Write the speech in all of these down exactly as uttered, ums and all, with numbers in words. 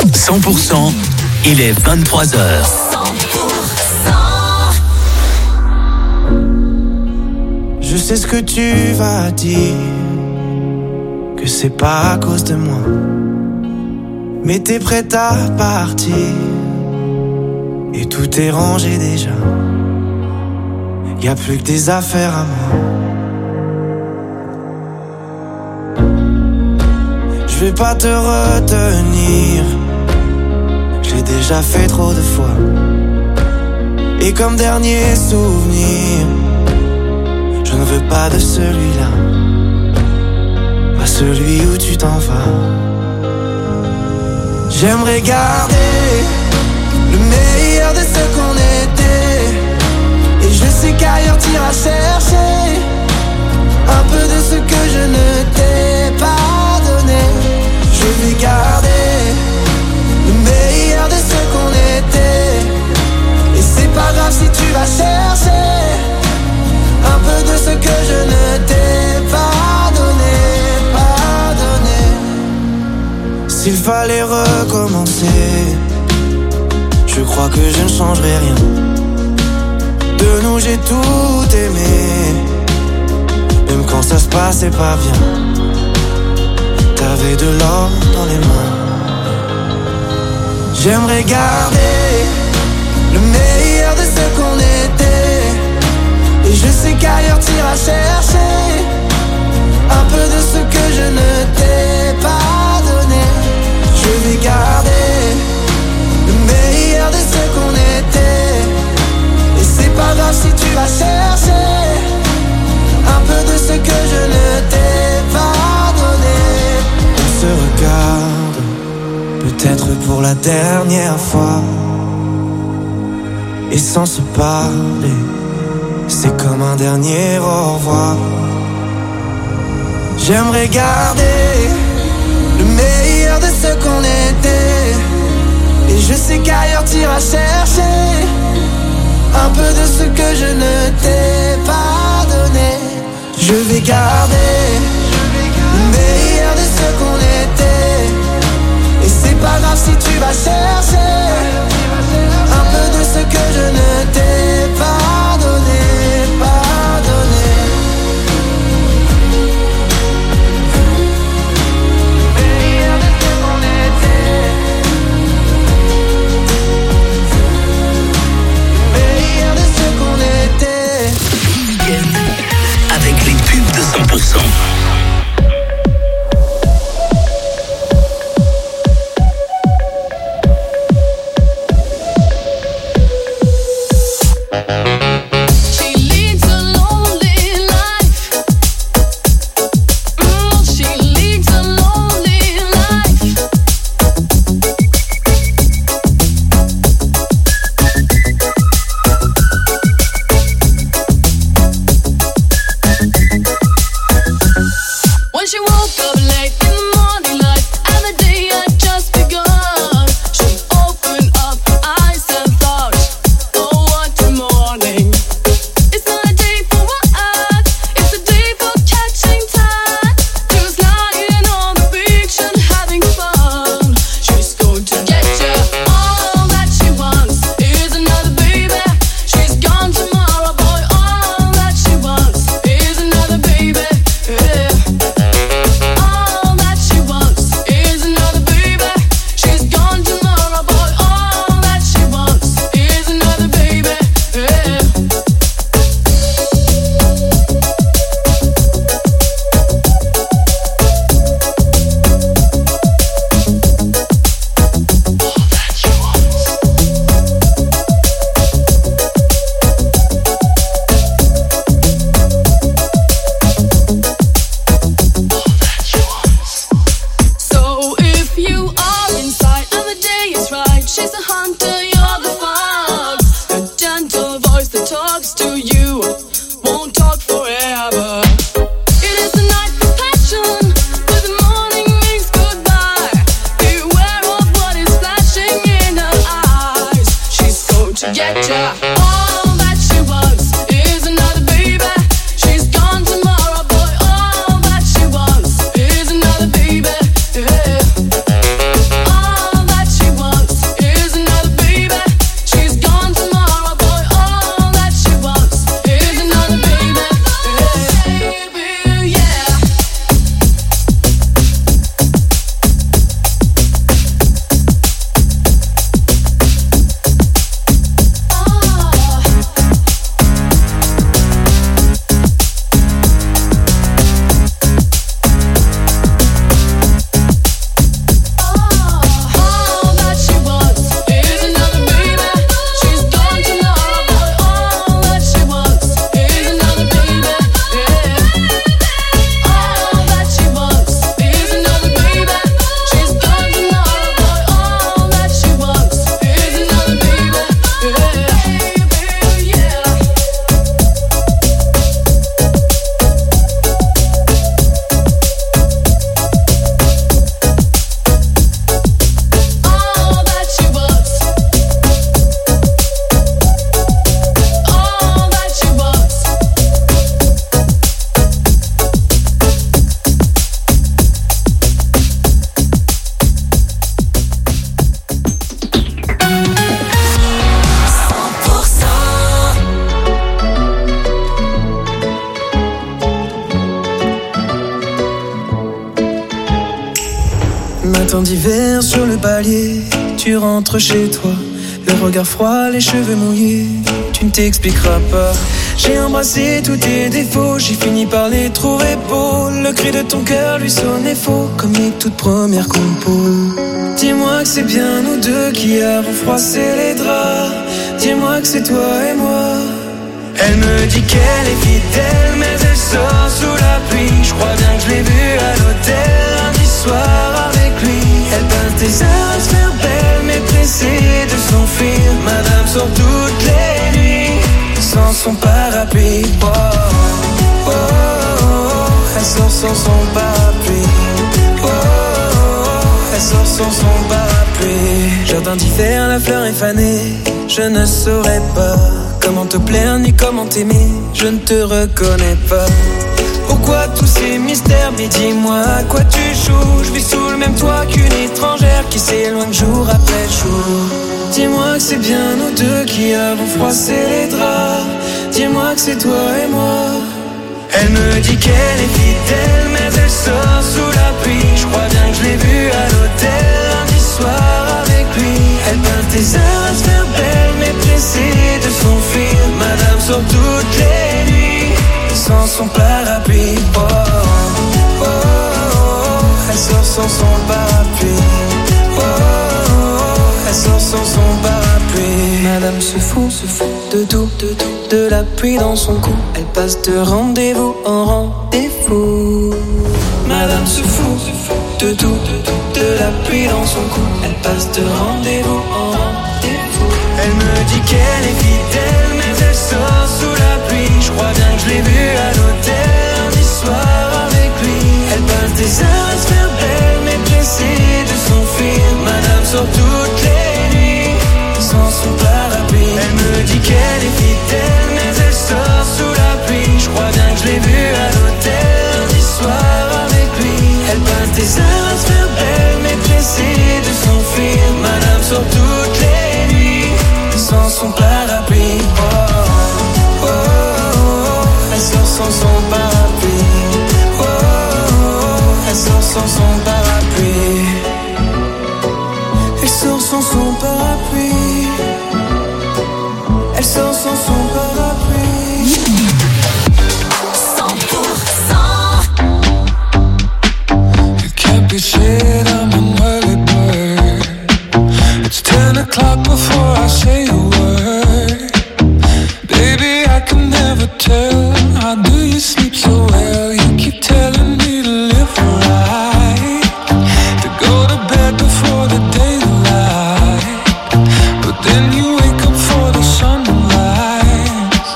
cent pour cent, il est vingt-trois heures. Je sais ce que tu vas dire, que c'est pas à cause de moi, mais t'es prête à partir et tout est rangé déjà. Y'a plus que des affaires à moi. Je vais pas te retenir, j'ai déjà fait trop de fois. Et comme dernier souvenir, je ne veux pas de celui-là, pas celui où tu t'en vas. J'aimerais garder le meilleur de ce qu'on était, et je sais qu'ailleurs t'iras chercher un peu de ce que je ne t'ai pas donné. Je vais garder le meilleur de ce qu'on était, et c'est pas grave si tu vas chercher un peu de ce que je ne t'ai pas donné, pas donné. S'il fallait recommencer, je crois que je ne changerai rien. De nous j'ai tout aimé, même quand ça se passait pas bien. T'avais de l'or dans les mains. J'aimerais garder le meilleur de ce qu'on était, et je sais qu'ailleurs t'iras chercher un peu de ce que je ne t'ai pas donné. Je vais garder le meilleur de ce qu'on était, et c'est pas grave si tu vas chercher un peu de ce que je ne t'ai pas donné. On se regarde, peut-être pour la dernière fois, et sans se parler, c'est comme un dernier au revoir. J'aimerais garder le meilleur de ce qu'on était, et je sais qu'ailleurs t'iras chercher un peu de ce que je ne t'ai pas donné. Je vais garder le meilleur de ce qu'on était, et c'est pas grave si tu vas chercher un peu de ce que je ne t'ai pas donné, pas donné. Le meilleur de ce qu'on était, le meilleur de ce qu'on était. Avec les pubs de cent pour cent. matin d'hiver sur le palier, tu rentres chez toi, le regard froid, les cheveux mouillés, tu ne t'expliqueras pas. J'ai embrassé tous tes défauts, j'ai fini par les trouver beaux. Le cri de ton cœur lui sonnait faux, comme les toutes premières compos. Dis-moi que c'est bien nous deux qui avons froissé les draps. Dis-moi que c'est toi et moi. Elle me dit qu'elle est fidèle, mais elle sort sous la pluie. Je crois bien que je l'ai vue à l'hôtel lundi soir avec lui. Elle passe des heures à se faire belle, mais pressée de s'enfuir. Madame sort toutes les nuits sans son parapluie. Oh, oh, oh, oh. Elle sort sans son parapluie. Oh, oh, oh. Elle sort sans son parapluie. Jardin d'hiver, la fleur est fanée. Je ne saurais pas comment te plaire ni comment t'aimer. Je ne te reconnais pas. Pourquoi tous ces mystères? Mais dis-moi à quoi tu joues. Je vis sous le même toit qu'une étrangère qui s'éloigne jour après jour. Dis-moi que c'est bien nous deux qui avons froissé les draps. Dis-moi que c'est toi et moi. Elle me dit qu'elle est fidèle, mais elle sort sous la pluie. Je crois bien que je l'ai vue à l'hôtel lundi soir avec lui. Elle passe des heures à se faire belle, mais pressée de s'enfuir. Madame sort toutes les nuits sans son parapluie. Oh, oh, oh, oh. Elle sort sans son parapluie. Oh, oh, oh. Elle sort sans son parapluie. Madame se fout, se fout de tout, de tout, de la pluie dans son cou. Elle passe de rendez-vous en rendez-vous. Madame se fout, se fout de tout, de tout, de la pluie dans son cou. Elle passe de rendez-vous en rendez-vous. Elle me dit qu'elle est fidèle, mais elle sort sous la pluie. Je crois bien que je l'ai vue à l'hôtel lundi soir avec lui. Elle passe des heures à se faire belle, mais pressée de s'enfuir. Madame sort toutes les nuits sans son parapluie. Elle me dit qu'elle est fidèle, mais elle sort sous la pluie. Je crois bien que je l'ai vue à l'hôtel lundi soir avec lui. Elle passe des heures à se faire belle, mais pressée de s'enfuir. Madame sort toutes les nuits sans son parapluie. Oh, oh, oh, oh. Elle sort sans son parapluie. Oh, oh, oh. Elle sort sans son parapluie. Elle sort sans son parapluie. Elle sort sans son parapluie. cent pour cent It can't be said I'm an early bird. It's ten o'clock before I say a word. Baby, I can never tell. How do you sleep so well? You keep telling me to live right, to go to bed before the daylight. But then you wake up for the sunrise.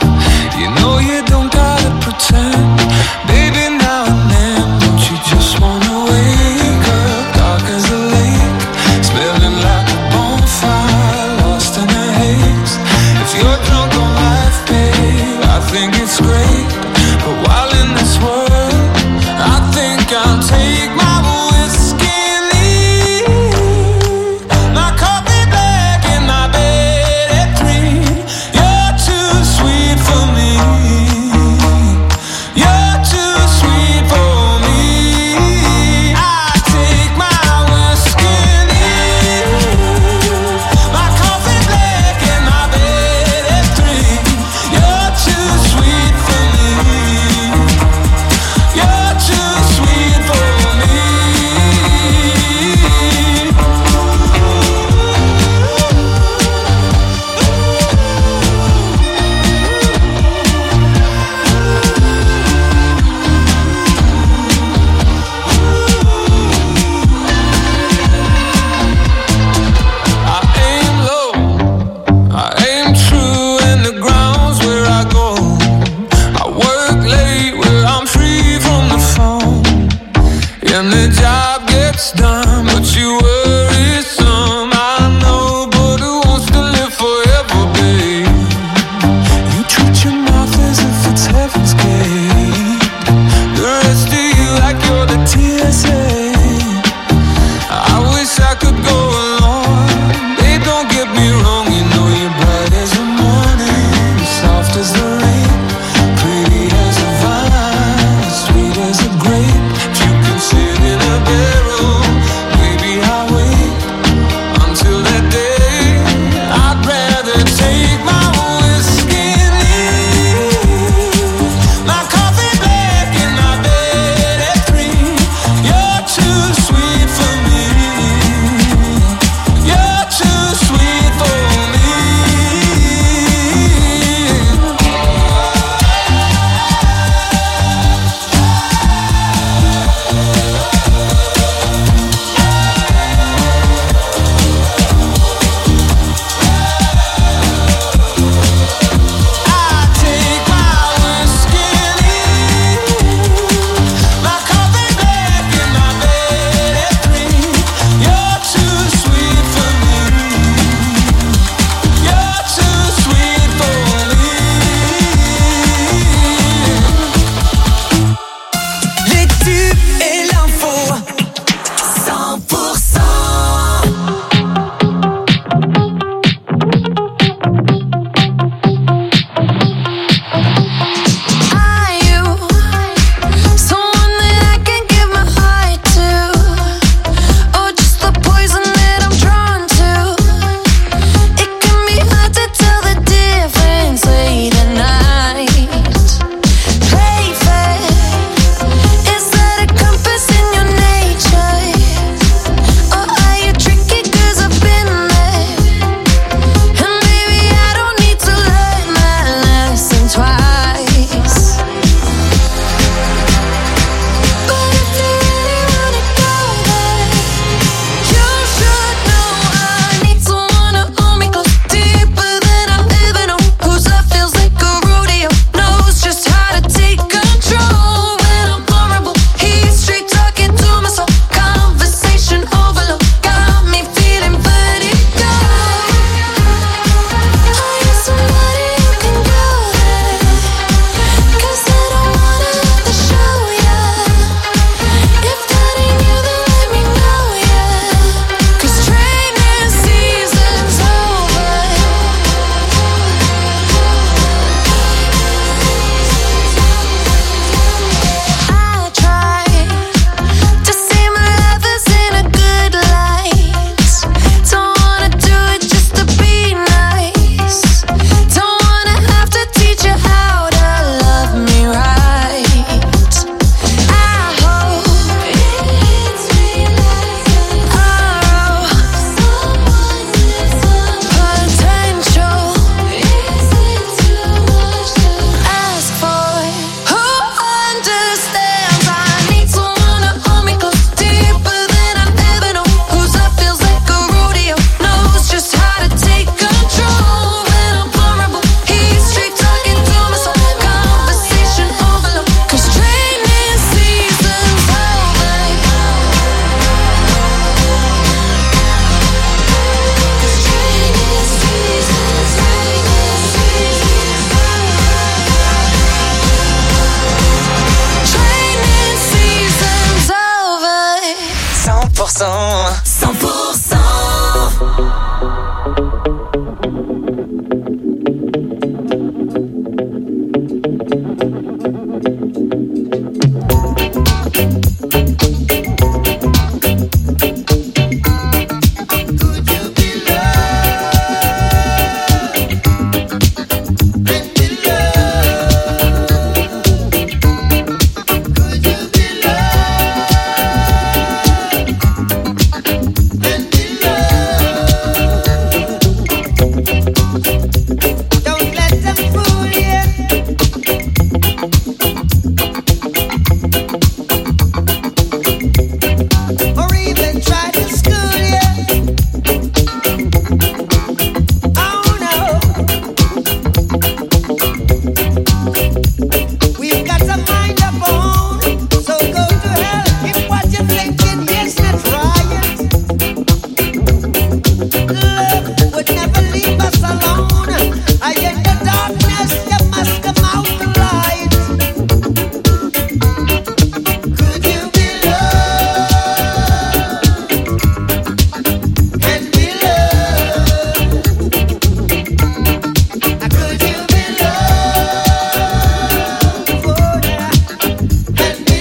Love would never leave us alone. I in the darkness, you must come out the light. Could you be loved and be loved? Could you be loved, oh yeah, and be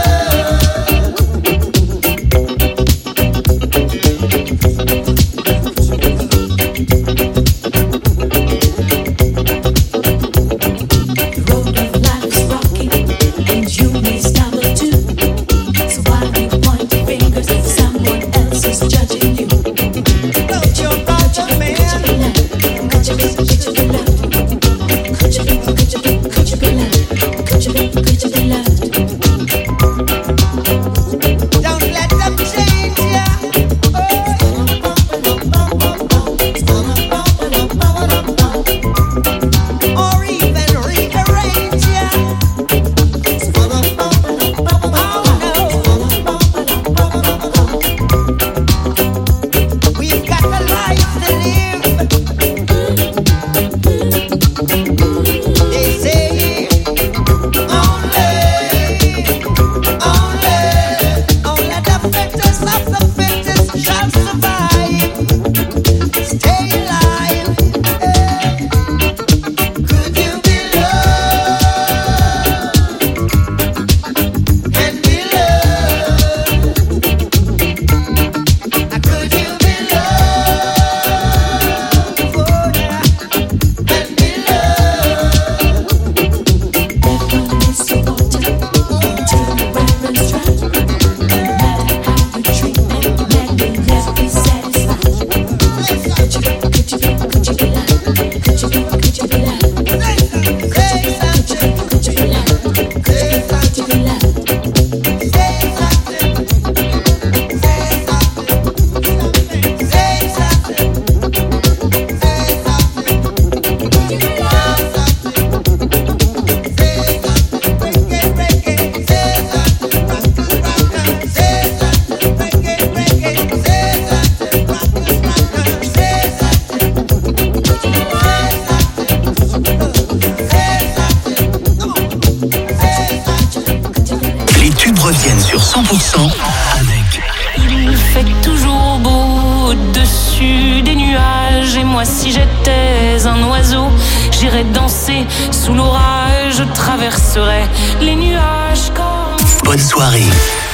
reviennent sur cent pour cent avec... Il fait toujours beau au-dessus des nuages. Et moi si j'étais un oiseau, j'irais danser sous l'orage. Je traverserais les nuages comme... Bonne soirée.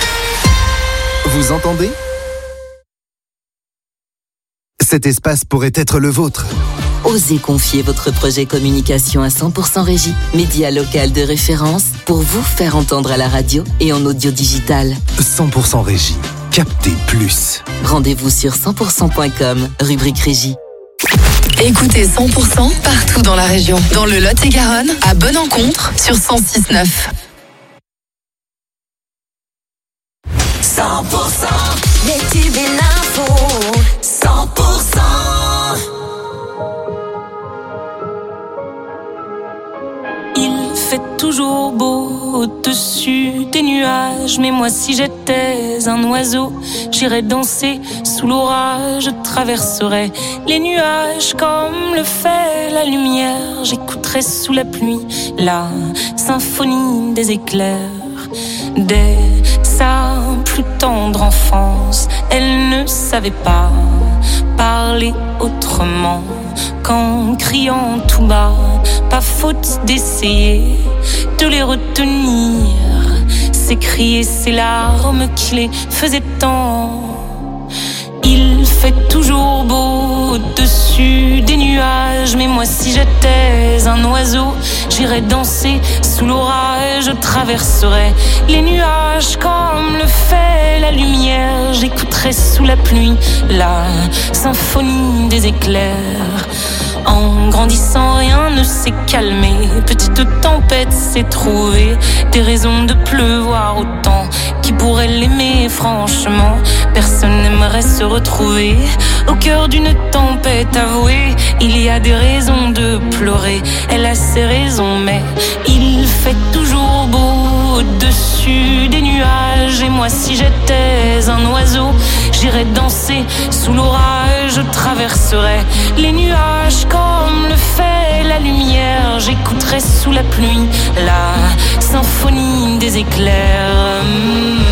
Vous entendez ? Cet espace pourrait être le vôtre. Osez confier votre projet communication à cent pour cent Régie, média local de référence pour vous faire entendre à la radio et en audio digital. cent pour cent Régie, captez plus. Rendez-vous sur cent pour cent point com, rubrique Régie. Écoutez cent pour cent partout dans la région. Dans le Lot-et-Garonne, à Bonne-Encontre, sur cent six virgule neuf. cent pour cent, les tubes et l'info, cent pour cent. Il fait toujours beau au-dessus des nuages. Mais moi si j'étais un oiseau, j'irais danser sous l'orage. Je traverserais les nuages comme le fait la lumière. J'écouterais sous la pluie la symphonie des éclairs. Dès sa plus tendre enfance, elle ne savait pas parler autrement qu'en criant tout bas. Pas faute d'essayer de les retenir, ces cris et ces larmes qui les faisaient tant. Il fait toujours beau au-dessus des nuages. Mais moi si j'étais un oiseau, j'irais danser sous l'orage. Je traverserais les nuages comme le fait la lumière. J'écouterais sous la pluie la symphonie des éclairs. En grandissant, rien ne s'est calmé. Petite tempête s'est trouvée des raisons de pleuvoir autant. Qui pourrait l'aimer franchement? Personne n'aimerait se retrouver au cœur d'une tempête. Avouée, il y a des raisons de pleurer. Elle a ses raisons, mais il fait fait toujours beau au-dessus des nuages. Et moi si j'étais un oiseau, j'irais danser sous l'orage. Je traverserais les nuages comme le fait la lumière. J'écouterais sous la pluie la symphonie des éclairs. mmh.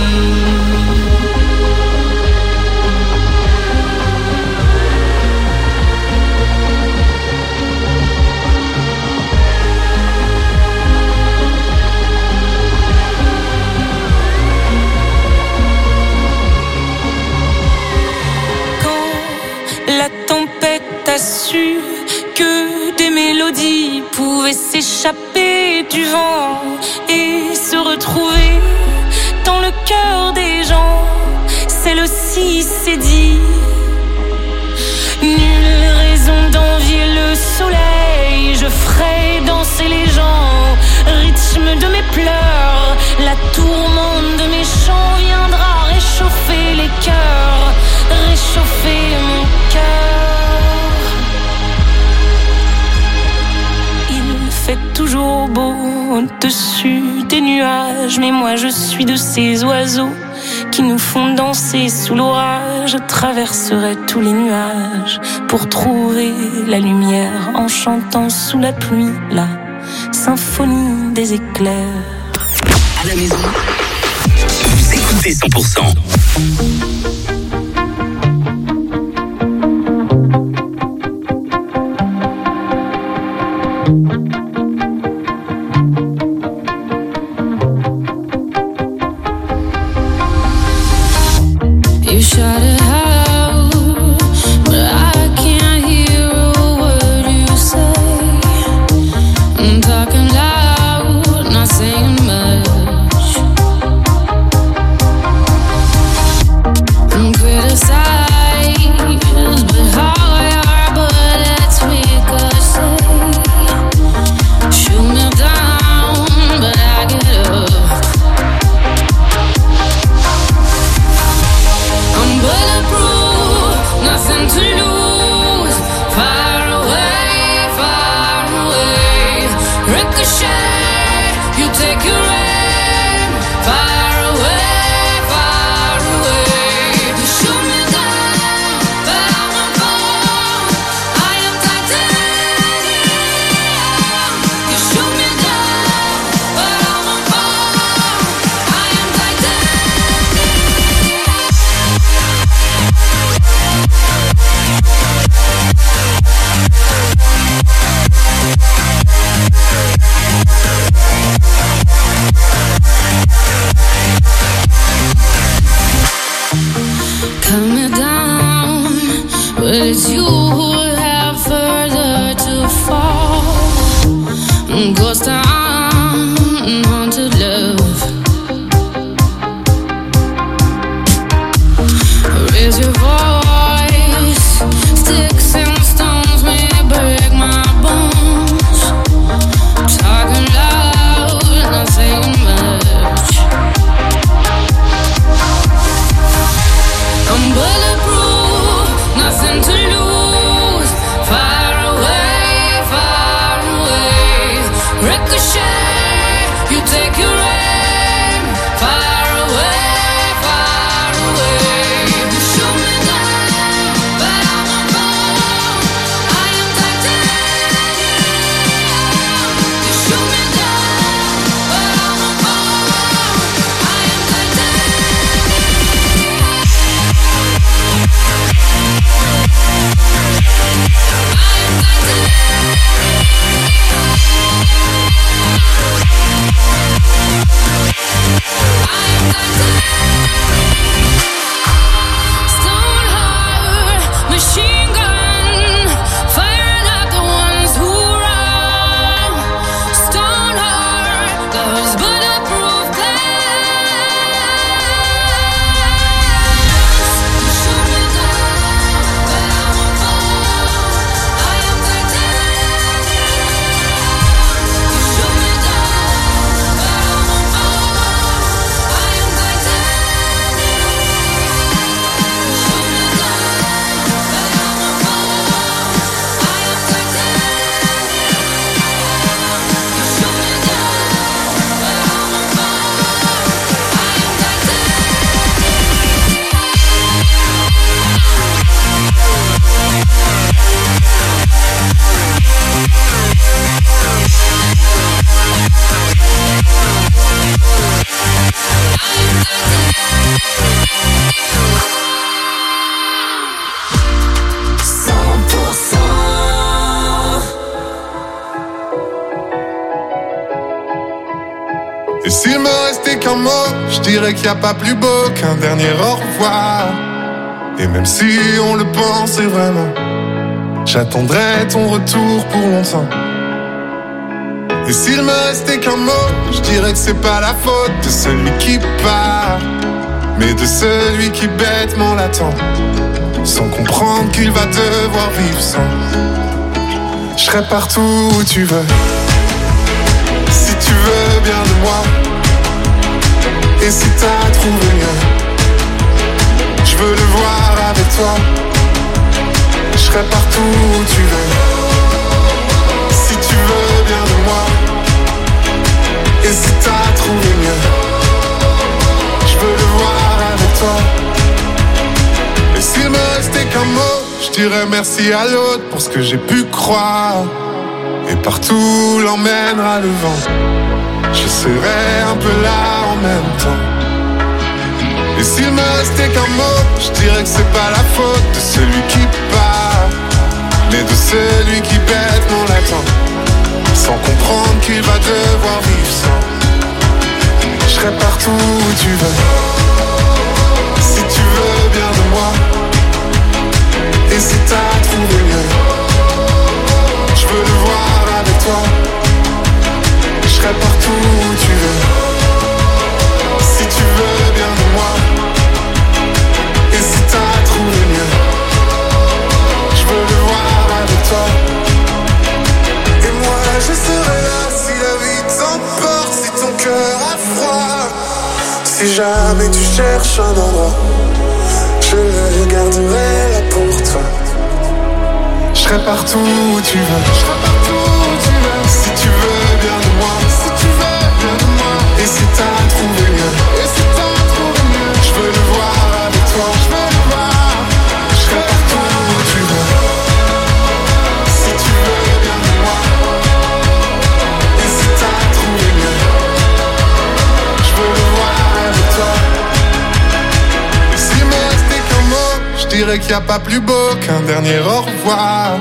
La tempête a su que des mélodies pouvaient s'échapper du vent et se retrouver dans le cœur des gens. Celle aussi s'est dit, nulle raison d'envier le soleil. Je ferai danser les gens au rythme de mes pleurs. La tourmente de mes chants viendra réchauffer les cœurs, réchauffer mon cœur. Il fait toujours beau au-dessus des nuages, mais moi je suis de ces oiseaux qui nous font danser sous l'orage. Je traverserai tous les nuages pour trouver la lumière en chantant sous la pluie la symphonie des éclairs. À la maison, vous écoutez cent pour cent. You shout it out, but I can't hear a word you say. I'm talking loud, not saying much. I'm criticized, but how I are, but it's ricochet. Shoot me down, but I get up. I'm bulletproof, nothing to lose. Far away, far away. Ricochet, you take your aim. Far away, far away. You shoot me down, but I won't fall. I am titanium. You shoot me down, but I won't fall. I am titanium. Cut me down, but it's you who have further to fall. Ghost town, haunted love. Raise your voice, sticks and stones may break my bones. Talking loud, not saying much. I'm bulletproof, nothing to lose. Far away, far away. Ricochet, you take your aim. Far away, far away. You shoot me down, but I won't fall. I am titanium. You shoot me down, but I won't fall. I am titanium. s'il me restait qu'un mot, je dirais qu'il n'y a pas plus beau qu'un dernier au revoir. Et même si on le pensait vraiment, j'attendrai ton retour pour longtemps. Et s'il me restait qu'un mot, je dirais que c'est pas la faute de celui qui part, mais de celui qui bêtement l'attend, sans comprendre qu'il va devoir vivre sans. Je serai partout où tu veux, si tu veux bien de moi. Et si t'as trouvé mieux, je veux le voir avec toi. Je serai partout où tu veux, si tu veux bien de moi. Et si t'as trouvé mieux, je veux le voir avec toi. Et s'il me restait qu'un mot, je dirais merci à l'autre pour ce que j'ai pu croire. Et partout l'emmènera le vent, je serai un peu là en même temps. Et s'il me restait qu'un mot, je dirais que c'est pas la faute de celui qui part, mais de celui qui bêtement l'attend, sans comprendre qu'il va devoir vivre sans. Je serai partout où tu veux, si tu veux bien de moi. Et si t'as trouvé mieux, je veux le voir avec toi. Je serai partout où tu veux, si tu veux bien de moi. Et si t'as trouvé mieux, je veux le voir avec toi. Et moi je serai là si la vie t'emporte, si ton cœur a froid. Si jamais tu cherches un endroit, je le garderai là pour toi. Je serai partout où tu veux, je serai partout où tu veux. Si tu veux bien de moi, si tu veux bien de moi. Et si t'as trouvé mieux, et si t'as trouvé mieux, je veux le voir avec toi, je veux le voir. Je serai partout où tu veux, si tu veux bien de moi. Et si t'as trouvé mieux, je veux le voir avec toi. Et s'il me restait qu'un mot, je dirais qu'il n'y a pas plus beau qu'un dernier au revoir.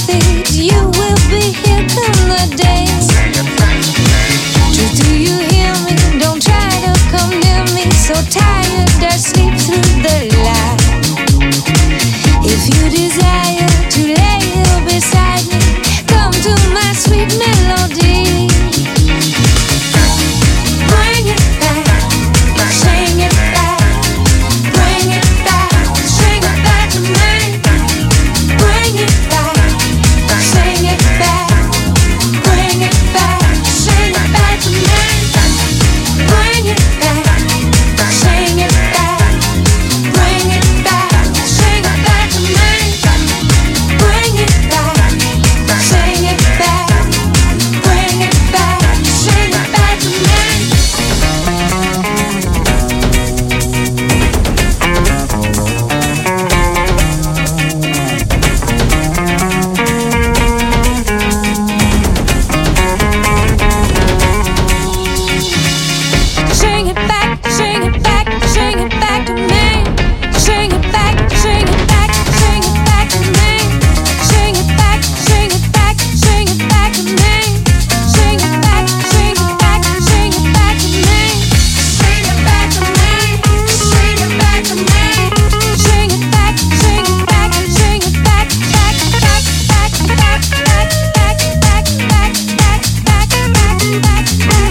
Do you hear desire to lay you beside me. Come to my sweet melody. Bring it back, sing it back. Bring it back, sing it back to me. Bring it back, sing it back. Bring it back, sing it back to me. Bring it back, sing it back. Bring it back, sing it back to me. Bring it back, sing it back. Bring it back, sing it back to me. Sing it back, sing it back, sing it back to me. Sing it back, sing it back, sing it back to me. Sing it back, sing it back, sing it back to me. Sing it back, sing it back, sing it back to me. Sing it back to me, sing it back to me. Sing it back, sing it back, sing it back, back, back, back, back, back, back, back, back, back, back, back, back, back.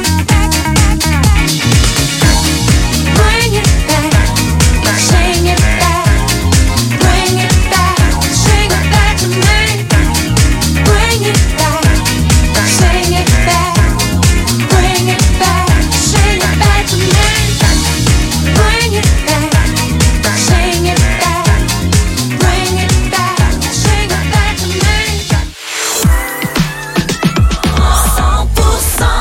Bring it back, sing it back. Bring it back, sing it back to me. Bring it back, sing it back. Bring it back, sing it back to me. Bring it back, sing it back. Bring it back, sing it back to me. cent pour cent.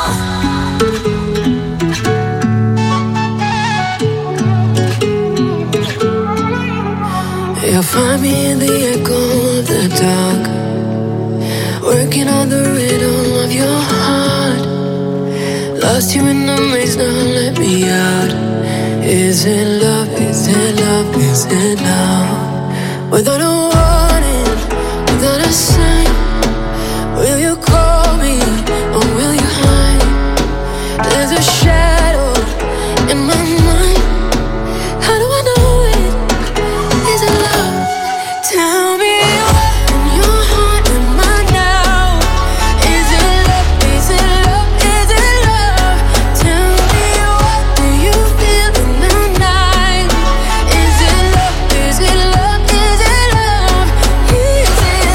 You'll find me in the echo of the dark, working on the rhythm of your heart. Lost you in the maze, now let me out. Is it love, is it love, is it love? Without a warning, without a sign, will you call me or will you hide? There's a shadow in my mind. How do I know it? Is it love? Tell me what in your heart am I now? Is it love? Is it love? Is it love? Tell me what do you feel in the night? Is it love? Is it love? Is it love? Is it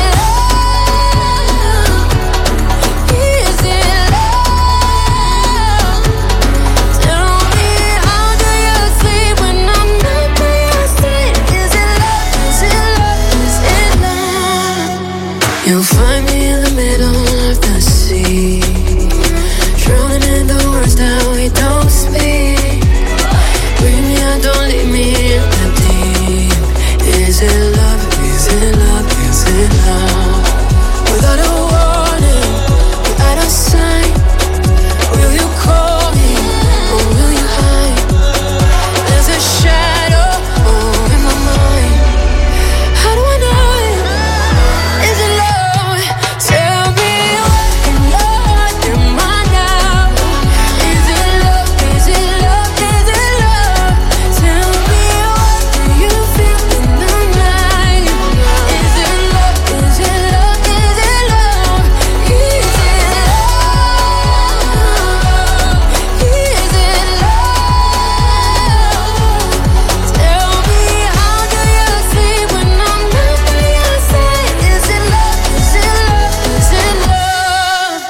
love? Is it love? Tell me how do you sleep when I'm not by your side? Is it love? Is it love? Is it love? You'll find me in the middle of the sea, drowning in the words that we don't speak. Bring me out, don't leave me in the deep. Is it love? Is it love? Is it love? Without a warning, without a sign, will you call me or will you hide? There's a shadow oh, in my mind. How do I know it? Is it love? Tell me what in your heart am I now? Is it love? Is it love? Is it love? Tell me what do you feel in the night? Is it love? Is it love? Is it love? Is it love? Is it love? Tell me how do you sleep when I'm not by your side? Is it love? Is it love? Is it love?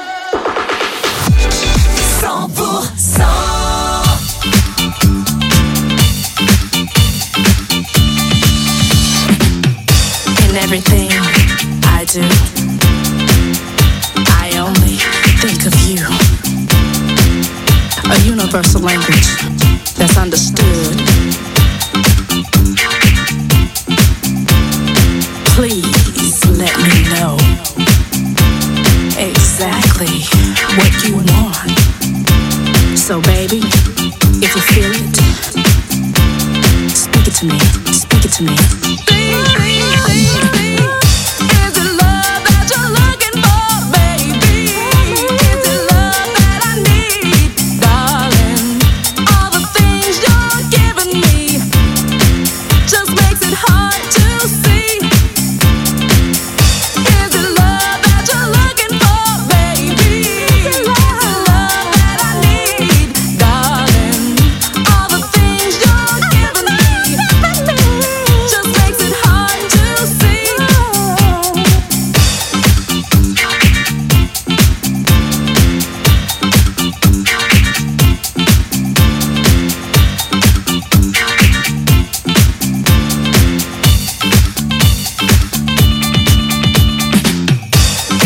cent pour cent. In everything I do, I only think of you. A universal language that's understood. Please let me know exactly what you want. So baby, if you feel it, speak it to me, speak it to me. Is it love that you're looking for, baby? Is it love that I need, darling? All the things you're giving me just makes it hard to see.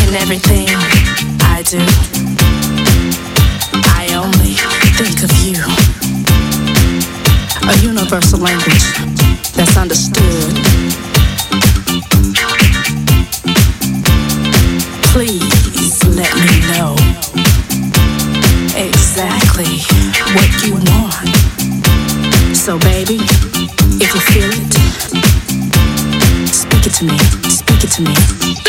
In everything I do, I only think of you. A universal language that's understood. Please let me know exactly what you want. So baby, if you feel it, speak it to me, speak it to me.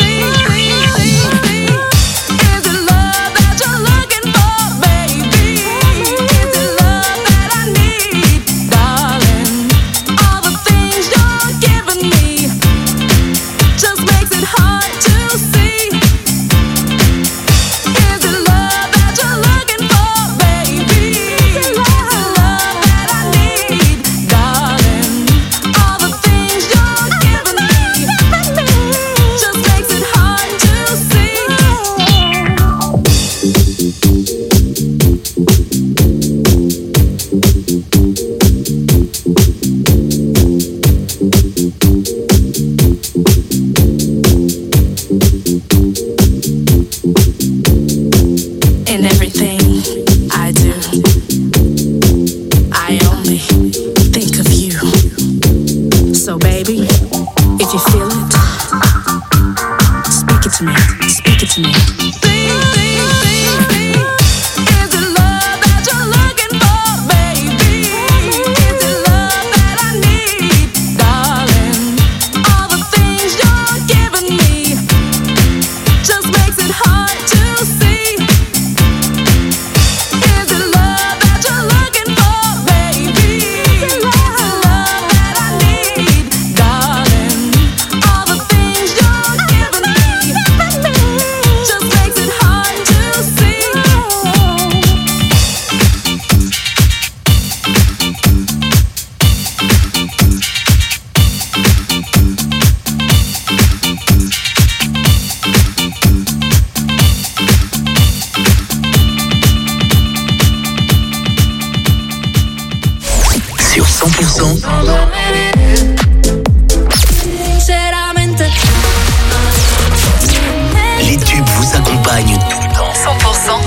Les tubes vous accompagnent tout le temps. cent pour cent.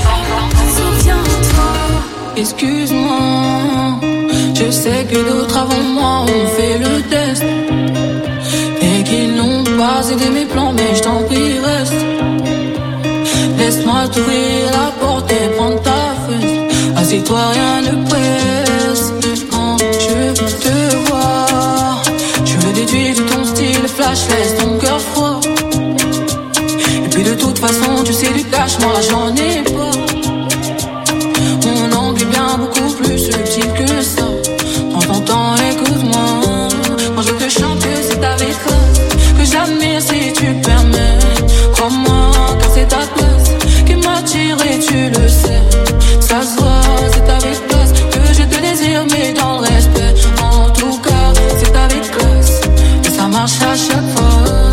Excuse-moi, je sais que d'autres avant moi ont fait le test et qu'ils n'ont pas aidé mes plans, mais je t'en prie reste. Laisse-moi t'ouvrir la porte et prendre ta fesse. Assieds-toi, rien ne presse. Quand je te vois, je le déduis de ton style flash, laisse ton cœur froid. Et puis de toute façon, tu sais du cash, moi j'en ai pas. Mon angle est bien beaucoup plus subtil que ça. Prends ton temps, écoute-moi. Quand je te chante, c'est avec classe que j'admire si tu permets. Crois-moi, car c'est ta place qui m'attire et tu le sais. Ça se voit, c'est avec classe que je te désire, mais dans le respect. En tout cas, c'est avec classe et ça marche à chaque fois.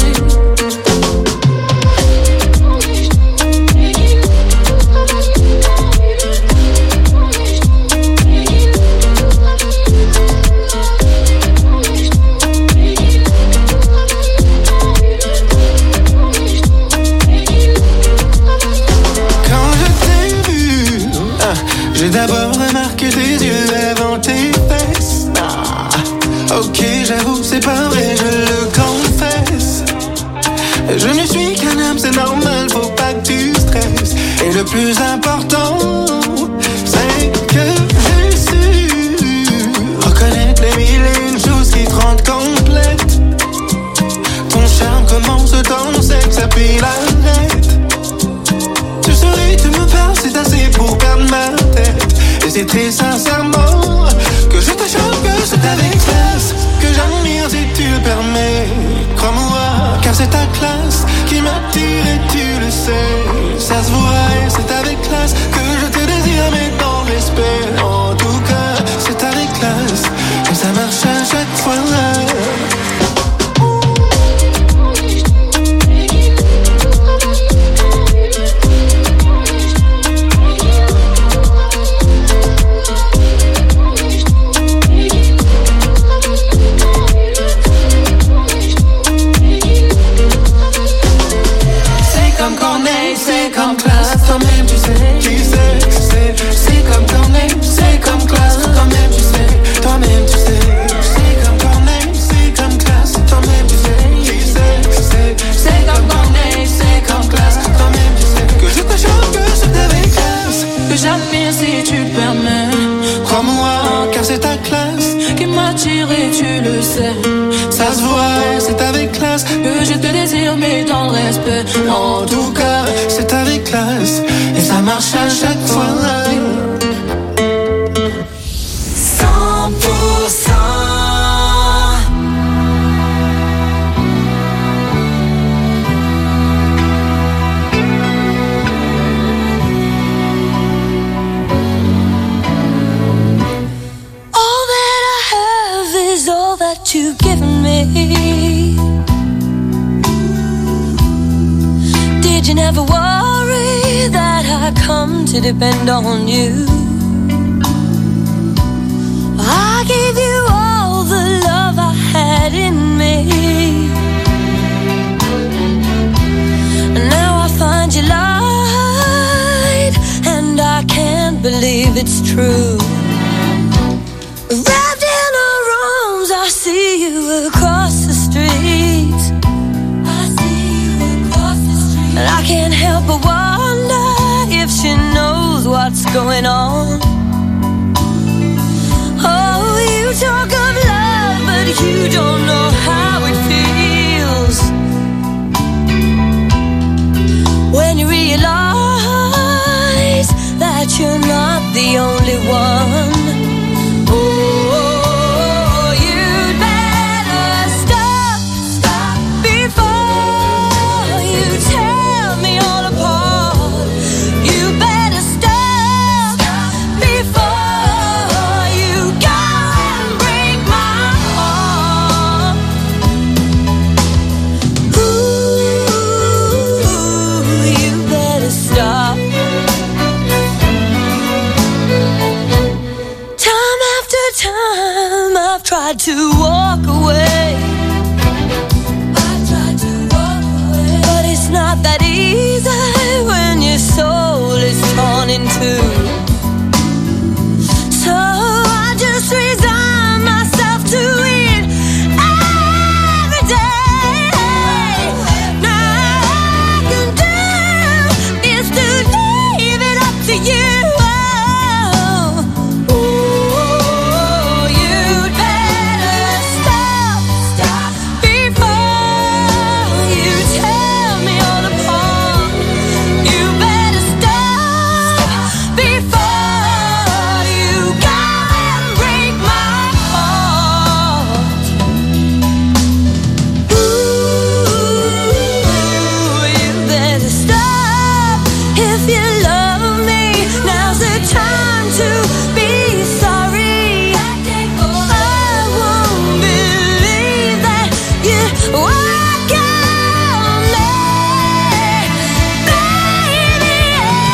J'ai d'abord remarqué tes yeux avant tes fesses. Ah, ok, j'avoue, c'est pas vrai, je le confesse. Je ne suis qu'un homme, c'est normal, faut pas que tu stresses. Et le plus important, c'est que j'ai su reconnaître les mille et une choses qui te rendent complète. Ton charme commence dans le sexe, ça puis l'arrête. Tu souris, tu me parles, c'est assez pour perdre ma tête. Et c'est très sincèrement que je te choque, que c'est avec classe que j'admire si tu le permets. Crois-moi, car c'est ta classe qui m'attire et tu le sais. Ça se voit et c'est avec classe que je te désire, mais dans le respect. En tout cas, c'est avec classe que ça marche à chaque fois. Comme quand on est que je te désire mais dans le respect. En tout cas, c'est avec classe et ça marche à chaque fois. cent pour cent All that I have is all that you've given me. Did you never worry that I come to depend on you? I gave you all the love I had in me. And now I find you lied, and I can't believe it's true. Wrapped in our arms, I see you across the street. I see you across the street. And I can't help but wonder if she knows what's going on. Oh, you talk of love, but you don't know how it feels when you realize that you're not the only one. Oh, you'd better stop, stop before you tear me all apart. You better stop, stop before you go and break my heart. Ooh, you better stop. Time after time I've tried to walk away. I've tried to walk away. But it's not that easy when your soul is torn in two. So I just resign myself to it every day. Now all I can do is to leave it up to you. Oh, you'd better stop, stop before you tear me all apart. You better stop before you go and break my heart. Ooh, you better stop if you love me. Now's the time to be sorry. I won't believe that you walk on me, baby.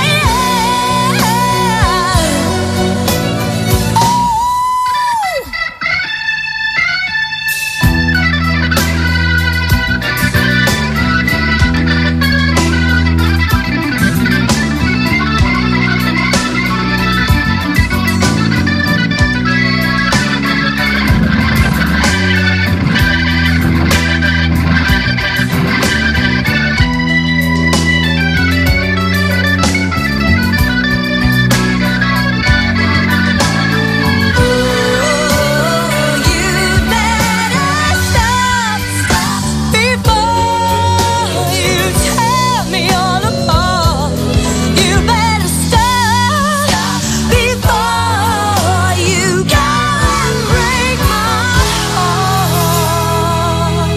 You better stop, stop before you tear me all apart. You better stop, stop before you go and break my heart.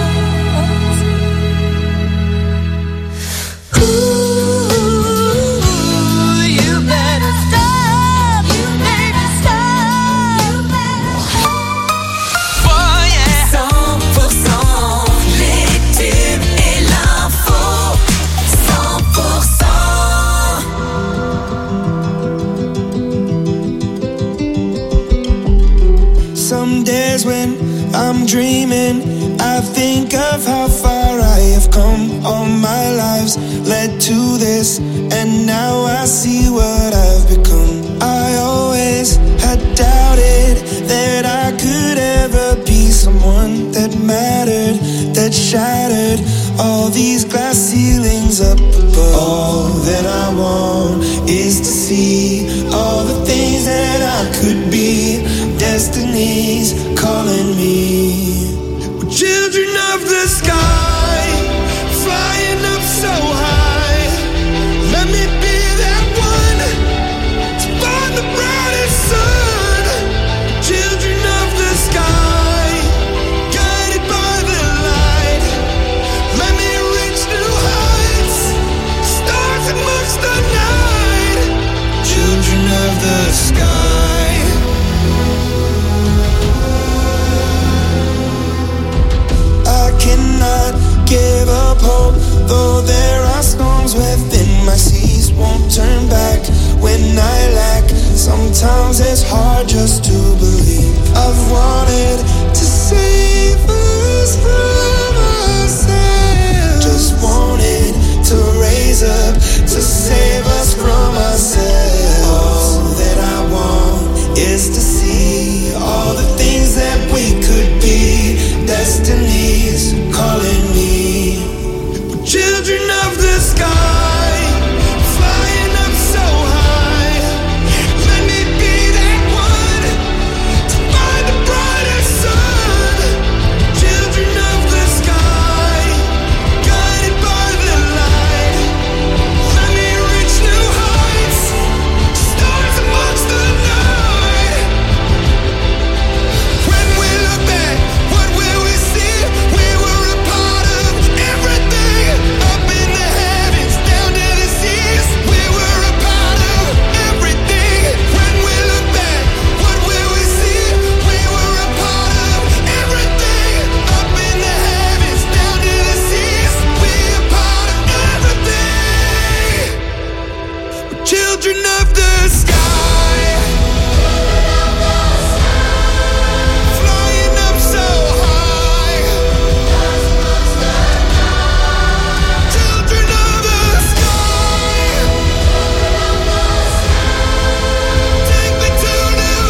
Ooh, you better stop, you better stop, you better. cent pour cent les tubes et l'info. cent pour cent Some days when I'm dreaming, I think of how far I have come. All my lives led to this, and now I see what I've become. I always had doubted that I could ever be someone that mattered, that shattered all these glass ceilings up above. All that I want is to see all the things that I could be. Destiny's calling me. We're children of the sky. Though there are storms within my seas, won't turn back when I lack. Sometimes it's hard just to believe. I've wanted to save us from ourselves. Just wanted to raise up, to save us from ourselves. All that I want is to see all the things that we could be. Destiny's calling me. We're children of the sky, flying up so high. Let me be that one to find the brighter sun. Children of the sky, guided by the light. Let me reach new heights, stars amongst the night. When we look back, what will we see? We were a part of everything. Up in the heavens, down to the seas. We were a part of everything. When we look back, what will we see? We were a part of everything. Up in the heavens, down to the seas. We a part of everything. We're children of the sky, flying up so high. Children of the sky, take me to new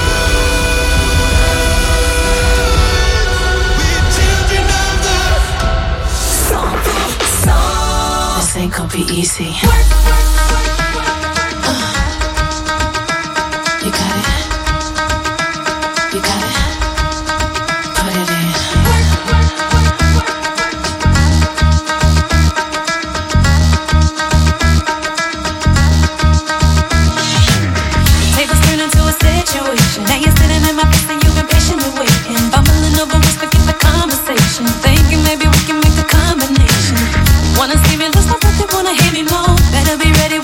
heights. We're children of the This ain't gonna be easy. You got it. You got it. Put it in. Tables turn into a situation. Now you're sitting in my place and you've been patiently waiting. Bumbling over ways to keep the conversation. Thinking maybe we can make a combination. Wanna see me lose, I thought they wanna hear me more. Better be ready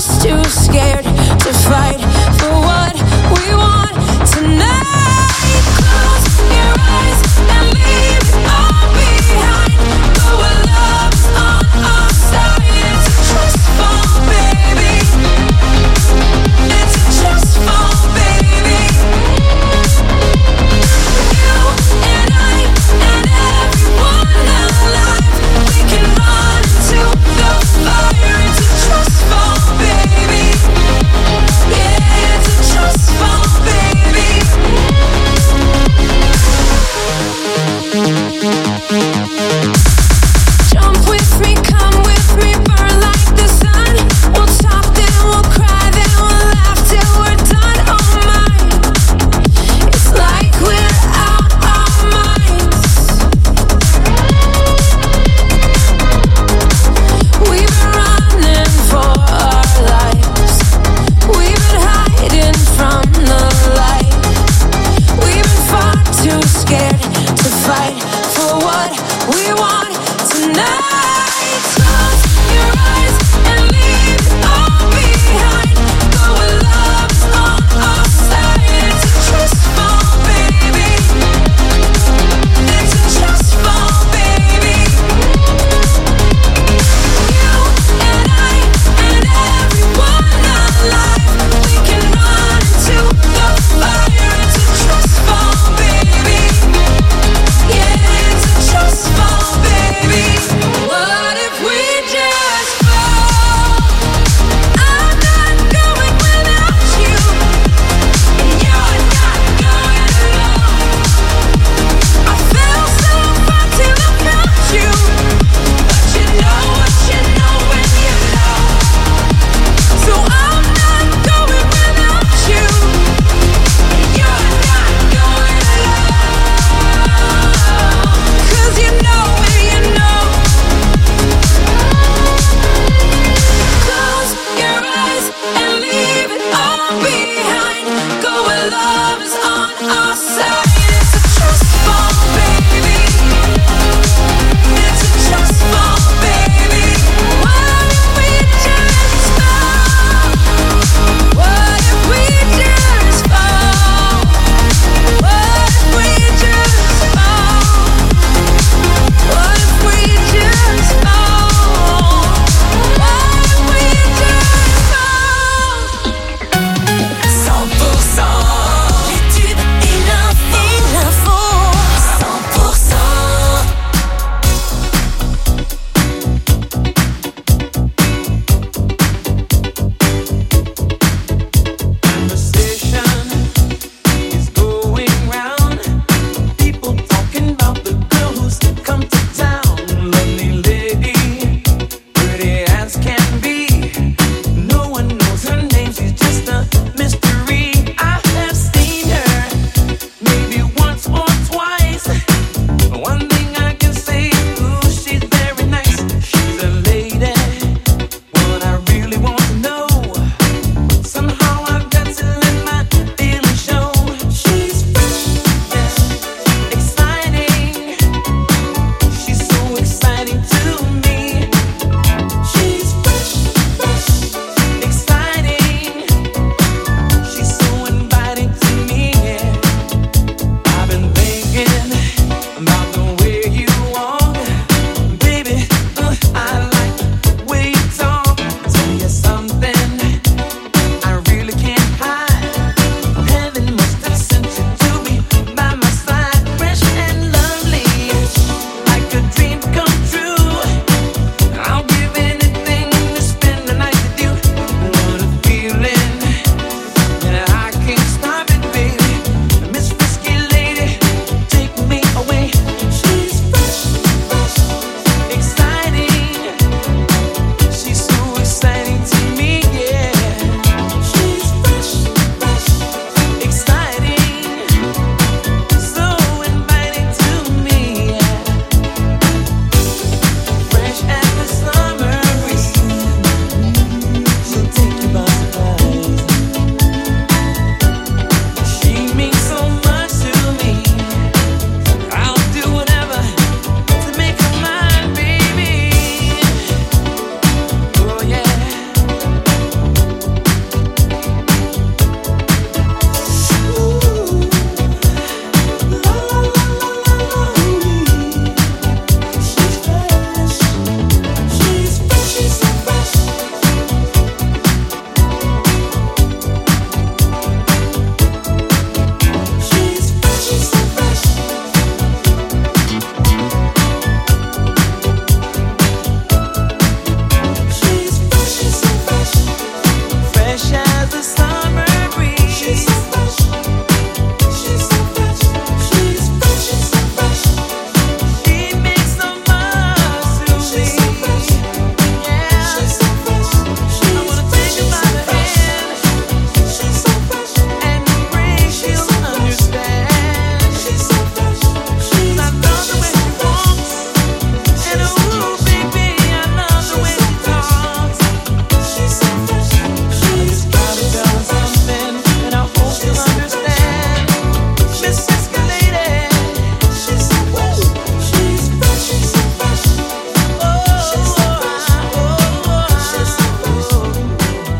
just too scared.